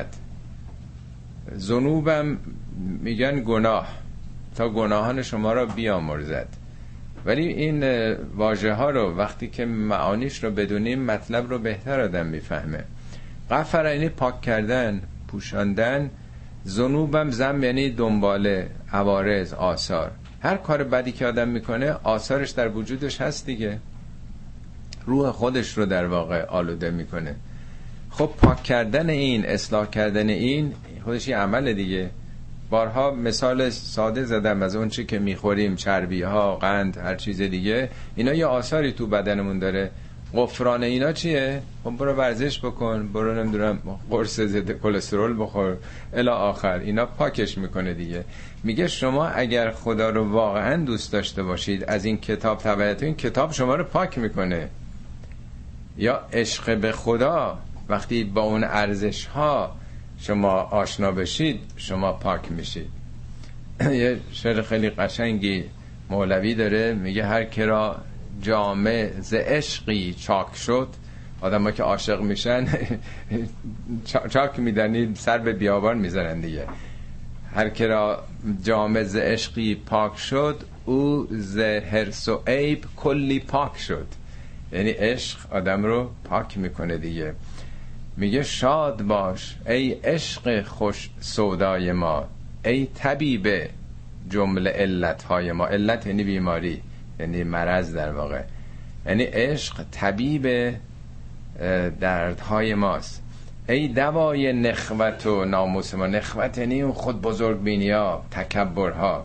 S1: ذنوبم میگن گناه، تا گناهان شما را بیامرزد. ولی این واژه ها رو وقتی که معانیش رو بدونیم، مطلب رو بهتر آدم میفهمه. غفر یعنی پاک کردن، پوشاندن. ذنوبم، ذنب یعنی دنباله، عوارض، آثار. هر کار بدی که آدم میکنه آثارش در وجودش هست دیگه، روح خودش رو در واقع آلوده میکنه. خب پاک کردن این، اصلاح کردن این، خودش یه عمل دیگه. بارها مثال ساده زدم از اون چی که میخوریم، چربی ها، قند، هر چیز دیگه، اینا یه آثاری تو بدنمون داره. غفران اینا چیه؟ خب برو ورزش بکن، برو نمیدونم قرص ضد کلسترول بخور الی آخر، اینا پاکش میکنه دیگه. میگه شما اگر خدا رو واقعا دوست داشته باشید، از این کتاب تبعیت، این کتاب شما رو پاک میکنه. یا عشق به خدا، وقتی با اون ارزش ها شما آشنا بشید، شما پاک میشید. یه شعر خیلی قشنگی مولوی داره، میگه هر کرا جامه ز عشقی چاک شد. آدم ها که عاشق میشن چاک میدنی، سر به بیابان میزنن دیگه. هر کرا جامه ز عشقی پاک شد، او ز حرص و عیب کلی پاک شد. یعنی عشق آدم رو پاک میکنه دیگه. میگه شاد باش ای عشق خوش سودای ما، ای طبیب جمله علتهای ما. علت یعنی بیماری، یعنی مرض در واقع. یعنی عشق طبیب دردهای ماست. ای دوای نخوت و ناموس ما. نخوت یعنی اون خود بزرگ بینی ها، تکبر ها.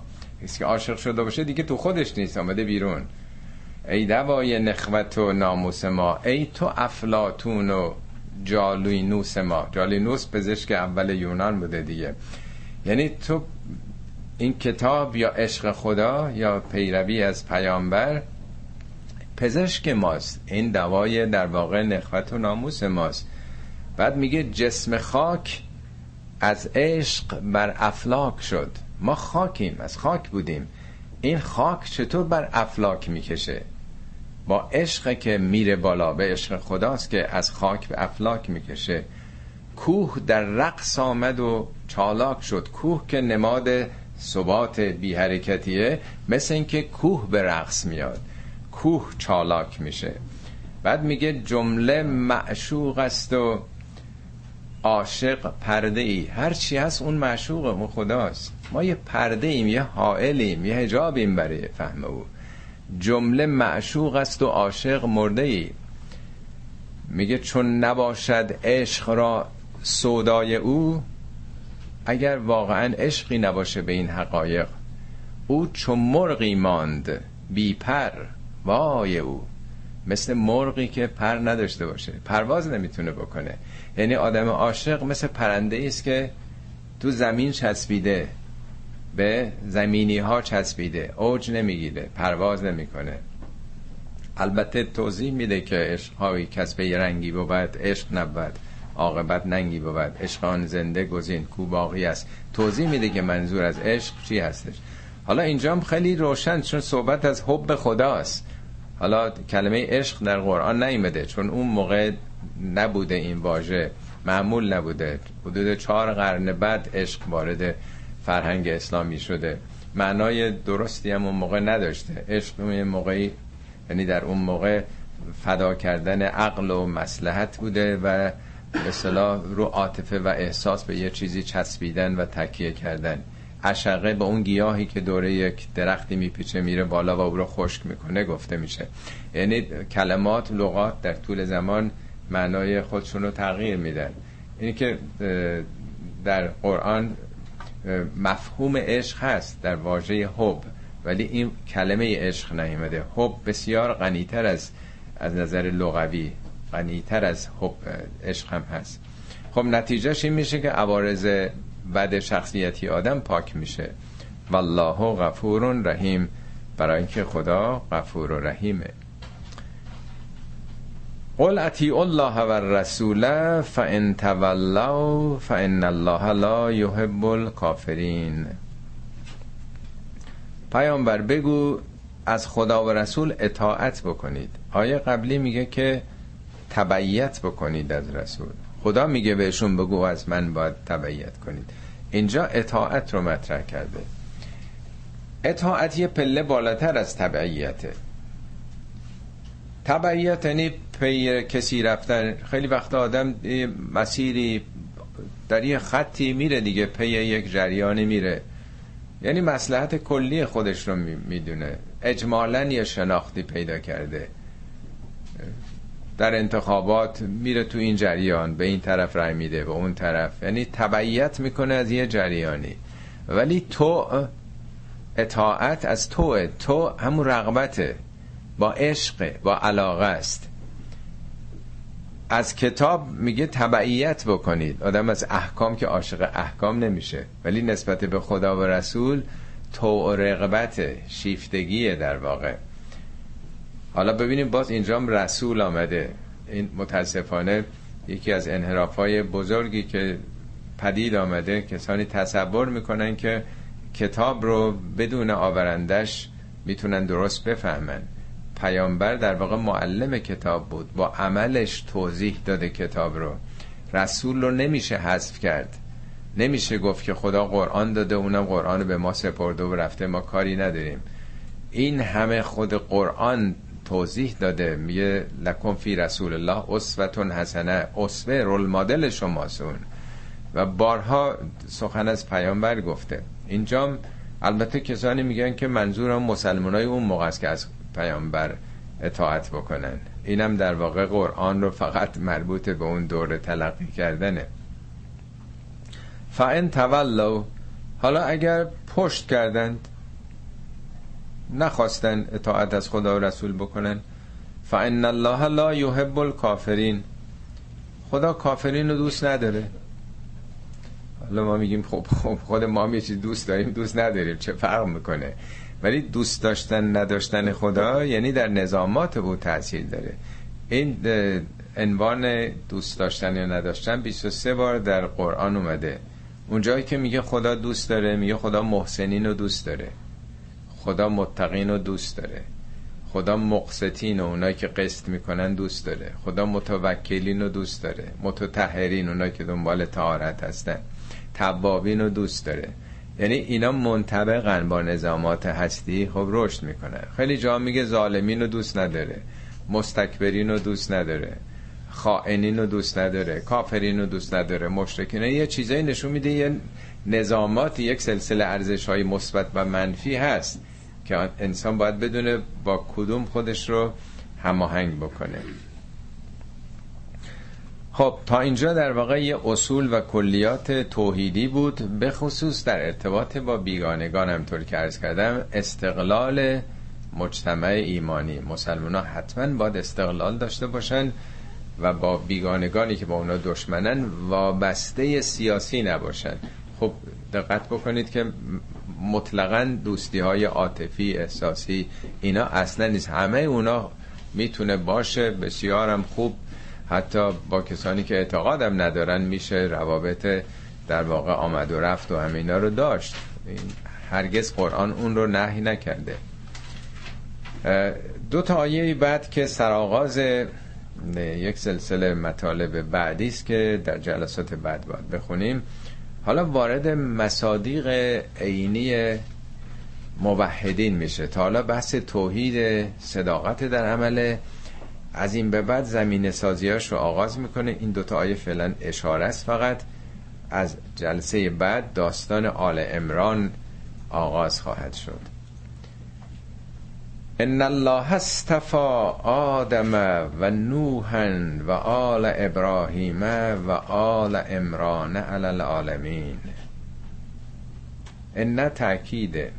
S1: کسی که عاشق شده باشه دیگه تو خودش نیست، آمده بیرون. ای دوای نخوت و ناموس ما، ای تو افلاطون و جالینوس ما. جالینوس پزشک اول یونان بوده دیگه. یعنی تو این کتاب یا عشق خدا یا پیروی از پیامبر پزشک ماست، این دوای در واقع نخوت و ناموس ماست. بعد میگه جسم خاک از عشق بر افلاک شد. ما خاکیم، از خاک بودیم. این خاک چطور بر افلاک میکشه؟ با عشق که میره بالا، به عشق خداست که از خاک به افلاک میکشه. کوه در رقص آمد و چالاک شد. کوه که نماد ثبات بی حرکتیه، مثل این که کوه به رقص میاد، کوه چالاک میشه. بعد میگه جمله معشوق است و عاشق پرده ای. هر چی هست اون معشوقه، اون خداست. ما یه پرده ایم، یه حائلیم، یه حجابیم برای فهم او. جمله معشوق است و عاشق مرده ای. میگه چون نباشد عشق را سودای او، اگر واقعا عشقی نباشه به این حقایق، او چون مرغی ماند بی پر. وای او مثل مرغی که پر نداشته باشه، پرواز نمیتونه بکنه. یعنی آدم عاشق مثل پرنده است که تو زمین چسبیده، به زمینی ها چسبیده، اوج نمیگیره، پرواز نمیکنه. البته توضیح میده که عشق های کسب رنگی بود، عشق نبود عاقبت ننگی بود. عشق آن زنده گزین کو باقی است. توضیح میده که منظور از عشق چی هستش. حالا اینجا هم خیلی روشن، چون صحبت از حب خداست. حالا کلمه عشق در قرآن نیامده، چون اون موقع نبوده، این واژه معمول نبوده. حدود چهار قرن بعد عشق وارد فرهنگ اسلامی شده. معنای درستی هم اون موقع نداشته. عشق اون موقعی، یعنی در اون موقع فدا کردن عقل و مصلحت بوده و به اصطلاح رو عاطفه و احساس به یه چیزی چسبیدن و تکیه کردن. عشقه به اون گیاهی که دوره یک درختی میپیچه میره بالا و او رو خشک میکنه گفته میشه. یعنی کلمات، لغات در طول زمان معنای خودشون رو تغییر میدن. اینی که در قرآن مفهوم عشق هست در واژه حب، ولی این کلمه عشق نیامده. حب بسیار غنیتر از از نظر لغوی، غنیتر از حب عشق هم هست. خب نتیجهش این میشه که عوارض بد شخصیتی آدم پاک میشه. والله غفور رحیم، برای اینکه خدا غفور و رحیمه. قل اطیعوا الله و الرسول فان تولوا فان الله لا يحب الكافرین. پیامبر بگو از خدا و رسول اطاعت بکنید. آیه قبلی میگه که تبعیت بکنید از رسول. خدا میگه بهشون بگو از من باید تبعیت کنید. اینجا اطاعت رو مطرح کرده. اطاعت یه پله بالاتر از تبعیته. تبعیت یعنی پی کسی رفتن. خیلی وقت آدم مسیری در یه خطی میره دیگه، پی یک جریانی میره، یعنی مصلحت کلی خودش رو میدونه، اجمالاً یه شناختی پیدا کرده، در انتخابات میره تو این جریان، به این طرف رای میده، به اون طرف، یعنی تبعیت میکنه از یه جریانی. ولی تو اطاعت از توه، تو همون رغبته، با عشق، با علاقه است. از کتاب میگه تبعیت بکنید. آدم از احکام که عاشق احکام نمیشه، ولی نسبت به خدا و رسول تو و رغبت، شیفتگیه در واقع. حالا ببینیم باز اینجام رسول آمده. این متاسفانه یکی از انحراف‌های بزرگی که پدید آمده، کسانی تصور میکنن که کتاب رو بدون آورندش میتونن درست بفهمن. پیامبر در واقع معلم کتاب بود، با عملش توضیح داده کتاب رو. رسول رو نمیشه حذف کرد، نمیشه گفت که خدا قرآن داده اونم قرآن به ما سپرده و رفته، ما کاری نداریم. این همه خود قرآن توضیح داده، میگه لکم فی رسول الله اسوه حسنه، اسوه رول مدل شماسون، و بارها سخن از پیامبر گفته. اینجا البته کسانی میگن که منظورم مسلمانای اون موقع است که از پیامبر اطاعت بکنن. اینم در واقع قرآن رو فقط مربوط به اون دوره تلقی کردنه. فان تولوا، حالا اگر پشت کردند، نخواستن اطاعت از خدا و رسول بکنن. فان الله لا یحب الکافرین، خدا کافرین رو دوست نداره. حالا ما میگیم خب خب خود ما هم یه چیز دوست داریم دوست نداریم، چه فرق میکنه؟ ولی دوست داشتن نداشتن خدا یعنی در نظامات او تأثیر داره. این عنوان دوست داشتن یا نداشتن بیست و سه بار در قرآن اومده. اونجایی که میگه خدا دوست داره، میگه خدا محسنین رو دوست داره، خدا متقین رو دوست داره، خدا مقسطین و اونایی که قسط میکنن دوست داره، خدا متوکلین رو دوست داره، متطهرین اونایی که دنبال طهارت هستن، توابین رو دوست داره. یعنی اینا منطبقن با نظامات هستی، خب رشد میکنن. خیلی جا میگه ظالمین رو دوست نداره، مستکبرین رو دوست نداره، خائنین رو دوست نداره، کافرین رو دوست نداره، مشرکین. یه چیزایی نشون میده یه نظامات، یک سلسله ارزش‌های مثبت و منفی هست که انسان باید بدونه با کدوم خودش رو هماهنگ بکنه. خب تا اینجا در واقع یه اصول و کلیات توحیدی بود، به خصوص در ارتباط با بیگانگان. همطور که عرض کردم استقلال مجتمع ایمانی، مسلمان ها حتما باید استقلال داشته باشن و با بیگانگانی که با اونا دشمنن وابسته سیاسی نباشن. خب دقت بکنید که مطلقاً دوستی های عاطفی احساسی اینا اصلا نیست. همه اونا میتونه باشه، بسیارم خوب، حتی با کسانی که اعتقادم ندارن میشه روابط در واقع آمد و رفت و همینا رو داشت. هرگز قرآن اون رو نهی نکرده. دو تا آیه بعد که سرآغاز یک سلسله مطالب بعدی است که در جلسات بعد باید بخونیم، حالا وارد مصادیق عینی موحدین میشه. تا حالا بحث توحید، صداقت در عمل، از این به بعد زمینه سازیاش رو آغاز میکنه. این دوتا آیه فعلا اشاره است فقط. از جلسه بعد داستان آل عمران آغاز خواهد شد. ان الله اصطفى آدم و نوحا و آل ابراهیم و آل عمران علی العالمین. ان تأکیده،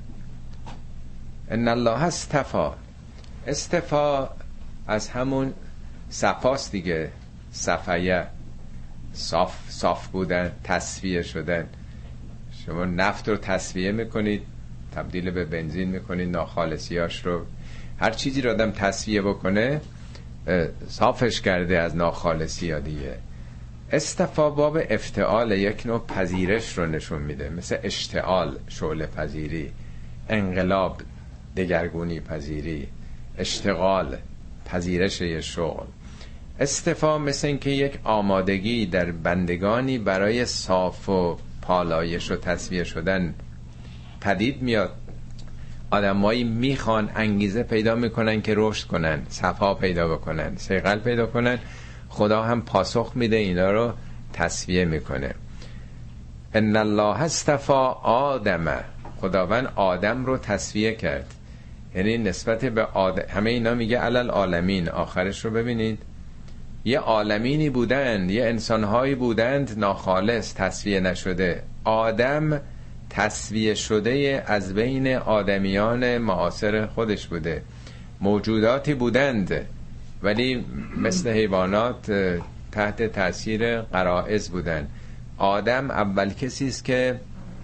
S1: ان الله اصطفى، استفا از همون صفاست دیگه، صفیه، صاف صاف بودن، تصفیه شدن. شما نفت رو تصفیه میکنید، تبدیل به بنزین میکنید، ناخالصیاش رو، هر چیزی رو آدم تصفیه بکنه صافش کرده از ناخالصی ها دیگه. استفا باب افتعال، یک نوع پذیرش رو نشون میده، مثل اشتعال شعله پذیری، انقلاب دگرگونی پذیری، اشتغال پذیرش یه شغل. استفا مثل این که یک آمادگی در بندگانی برای صاف و پالایش و تصفیه شدن پدید میاد. آدمایی میخوان، انگیزه پیدا میکنن که رشد کنن، صفا پیدا بکنن، صیقل پیدا کنن. خدا هم پاسخ میده، اینا رو تصفیه میکنه. ان الله اصطفى آدم، خداوند آدم رو تصفیه کرد. یعنی نسبت به آدم، همه اینا میگه علل عالمین، آخرش رو ببینید. یه عالمینی بودند، یه انسانهایی بودند ناخالص، تصفیه نشده. آدم تصفیه شده از بین آدمیان معاصر خودش بوده. موجوداتی بودند ولی مثل حیوانات تحت تاثیر غرائز بودند. آدم اول کسی است که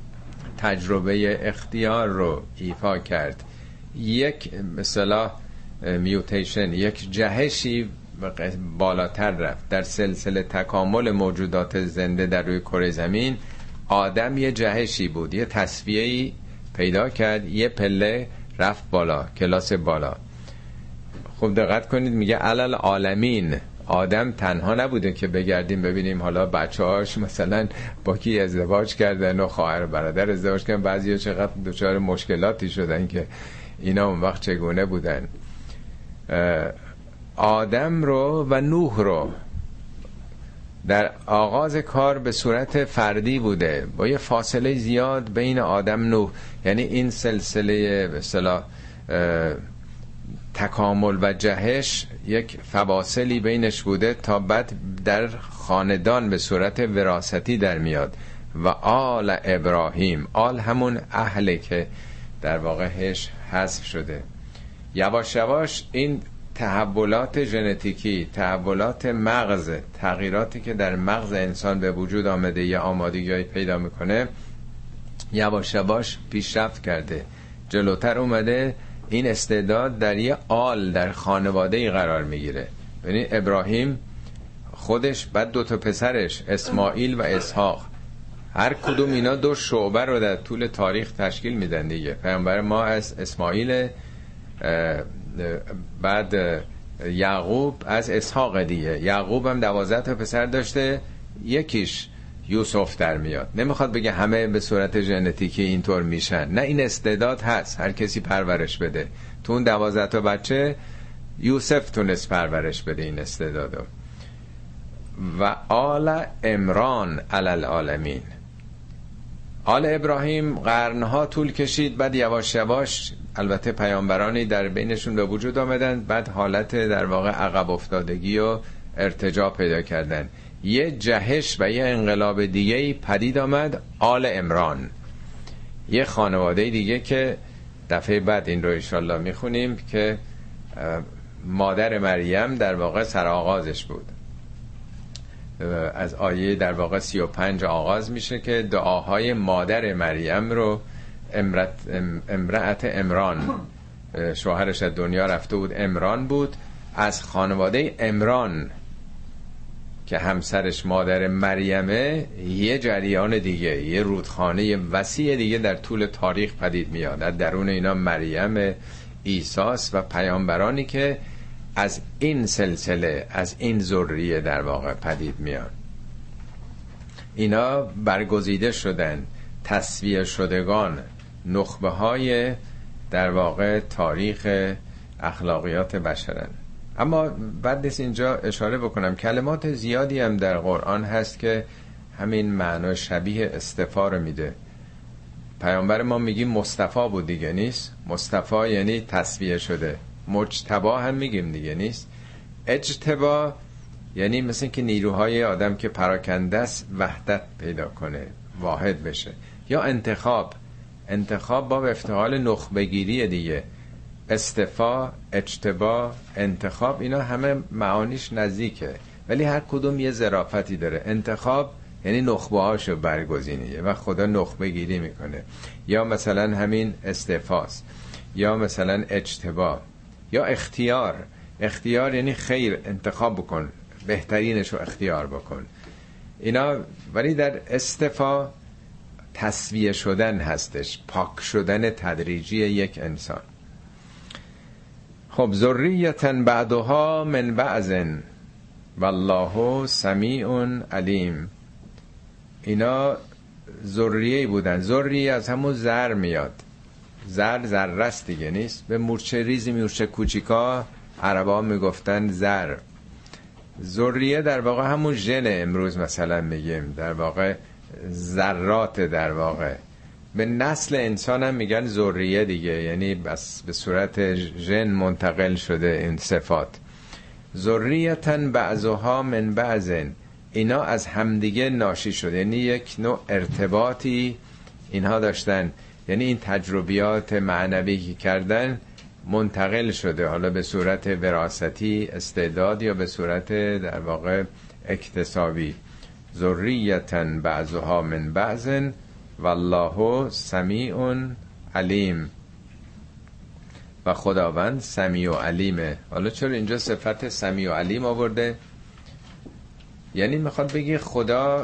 S1: تجربه اختیار رو ایفا کرد. یک مثلا میوتیشن، یک جهشی بالاتر رفت در سلسله تکامل موجودات زنده در روی کره زمین. آدم یه جهشی بود، یه تصفیه‌ای پیدا کرد، یه پله رفت بالا، کلاس بالا. خوب دقت کنید، میگه علل عالمین. آدم تنها نبوده که بگردیم ببینیم حالا بچه‌هاش مثلا با کی ازدواج کردن و خواهر و برادر ازدواج کردن، بعضیا چقدر دچار مشکلاتی شدن که اینا اون وقت چگونه بودن. آدم رو و نوح رو در آغاز کار به صورت فردی بوده، با یه فاصله زیاد بین آدم نوح. یعنی این سلسله به اصطلاح تکامل و جهش یک فواصلی بینش بوده تا بعد در خاندان به صورت وراثتی در میاد. و آل ابراهیم، آل همون اهله که در واقع هش حذف شده. یواش یواش این تحولات ژنتیکی، تحولات مغز، تغییراتی که در مغز انسان به وجود آمده یه آمادگی پیدا میکنه، یواش یواش پیشرفت کرده، جلوتر اومده. این استعداد در یه آل، در خانواده‌ای قرار میگیره. ببین ابراهیم خودش، بعد دو تا پسرش اسماعیل و اسحاق، هر کدوم اینا دو شعبه رو در طول تاریخ تشکیل میدن دیگه. پیامبر ما از اسماعیل، بعد یعقوب از اسحاق دیگه. یعقوب هم دوازده تا پسر داشته، یکیش یوسف در میاد. نمیخواد بگه همه به صورت ژنتیکی اینطور میشن، نه، این استعداد هست، هر کسی پرورش بده. تو اون دوازده تا بچه یوسف تونست پرورش بده این استعدادو. و آل عمران علی العالمین، آل ابراهیم قرنها طول کشید، بعد یواش یواش البته پیامبرانی در بینشون به وجود آمدن، بعد حالت در واقع عقب افتادگی و ارتجاع پیدا کردن. یه جهش و یه انقلاب دیگه پدید آمد، آل عمران، یه خانواده دیگه که دفعه بعد این رو انشالله میخونیم که مادر مریم در واقع سرآغازش بود. از آیه در واقع سی و پنج آغاز میشه که دعاهای مادر مریم رو امرت امرأت عمران، شوهرش از دنیا رفته بود، عمران بود، از خانواده عمران که همسرش مادر مریمه، یه جریان دیگه، یه رودخانه وسیع دیگه در طول تاریخ پدید میاد. در درون اینا مریم، عیسی و پیامبرانی که از این سلسله، از این ذریه در واقع پدید میان. اینا برگزیده شدن، تصفیه شدگان، نخبه های در واقع تاریخ اخلاقیات بشرن. اما بعد نیست اینجا اشاره بکنم کلمات زیادی هم در قرآن هست که همین معنی شبیه اصطفا رو میده. پیامبر ما میگیم مصطفی بود دیگه، نیست؟ مصطفی یعنی تصفیه شده. مجتبی هم میگیم دیگه، نیست؟ اجتبا یعنی مثل که نیروهای آدم که پراکنده است وحدت پیدا کنه، واحد بشه. یا انتخاب، انتخاب با افتعال نخبگیری دیگه. استفا، اجتبا، انتخاب، اینا همه معانیش نزدیکه، ولی هر کدوم یه ظرافتی داره. انتخاب یعنی نخبه هاشو برگزینیه و خدا نخبه گیری میکنه. یا مثلا همین استفاست، یا مثلا اجتبا، یا اختیار. اختیار یعنی خیر، انتخاب بکن، بهترینشو اختیار بکن. اینا ولی در استفا تصفیه شدن هستش، پاک شدن تدریجی یک انسان. خب ذریة بعدها من بعض والله سمیع علیم. اینا ذریه بودن. ذریه از همون زر میاد، زر ذره است دیگه، نیست؟ به مورچه ریزی، مورچه کوچیکا عربا میگفتن زر. ذریه در واقع همون ژن امروز مثلا میگیم، در واقع ذرات، در واقع به نسل انسان هم میگن ذریه دیگه، یعنی بس به صورت ژن منتقل شده این صفات. ذریةً بعضها من بعض، اینا از همدیگه ناشی شده، یعنی یک نوع ارتباطی اینها داشتن، یعنی این تجربیات معنوی که کردن منتقل شده، حالا به صورت وراثتی، استعداد، یا به صورت در واقع اکتسابی. ذریةً بعضها من بعض والله سمیع علیم. و خداوند سمیع و علیمه. حالا چرا اینجا صفت سمیع و علیم آورده؟ یعنی میخواد بگی خدا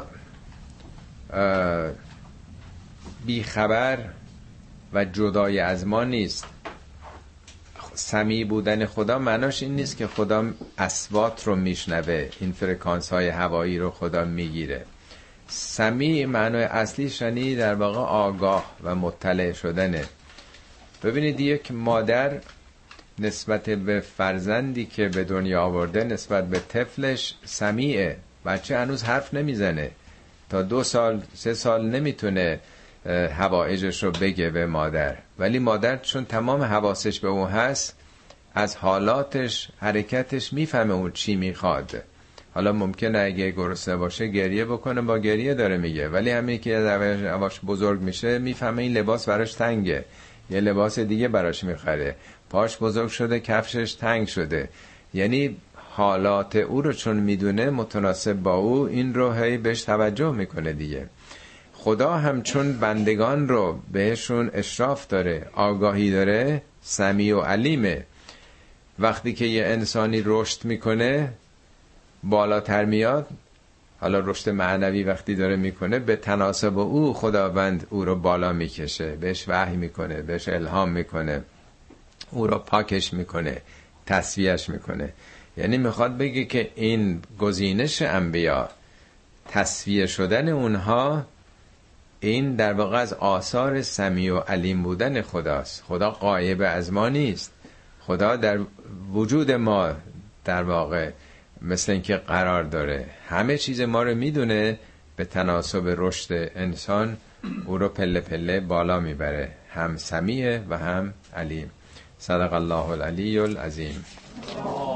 S1: بیخبر و جدای از ما نیست. سمیع بودن خدا معناش این نیست که خدا اصوات رو میشنوه، این فرکانس های هوایی رو خدا میگیره. سمیع معنای اصلیش یعنی در واقع آگاه و مطلع شدنه. ببینید یک مادر نسبت به فرزندی که به دنیا آورده، نسبت به طفلش سمیعه. بچه هنوز حرف نمیزنه، تا دو سال سه سال نمیتونه حوائجش رو بگه به مادر، ولی مادر چون تمام حواسش به اون هست، از حالاتش، حرکتش میفهمه اون چی میخواد. حالا ممکنه اگه گرسنه باشه گریه بکنه، با گریه داره میگه، ولی همین که یواش بزرگ میشه میفهمه این لباس براش تنگه، یه لباس دیگه براش میخره، پاش بزرگ شده کفشش تنگ شده. یعنی حالات او رو چون میدونه متناسب با او این رو هی بهش توجه میکنه دیگه. خدا هم چون بندگان رو بهشون اشراف داره، آگاهی داره، سمیع و علیمه. وقتی که یه انسانی رشد میکنه بالاتر میاد، حالا رشد معنوی وقتی داره میکنه، به تناسب او خداوند او رو بالا میکشه، بهش وحی میکنه، بهش الهام میکنه، او رو پاکش میکنه، تصفیهش میکنه. یعنی میخواد بگه که این گزینش انبیا، تصفیه شدن اونها، این در واقع از آثار سمیع و علیم بودن خداست. خدا غایب از ما نیست، خدا در وجود ما در واقع مثل اینکه قرار داره، همه چیز ما رو میدونه، به تناسب رشد انسان او رو پله پله بالا میبره، هم سمیع و هم علیم. صدق الله العلی العظیم.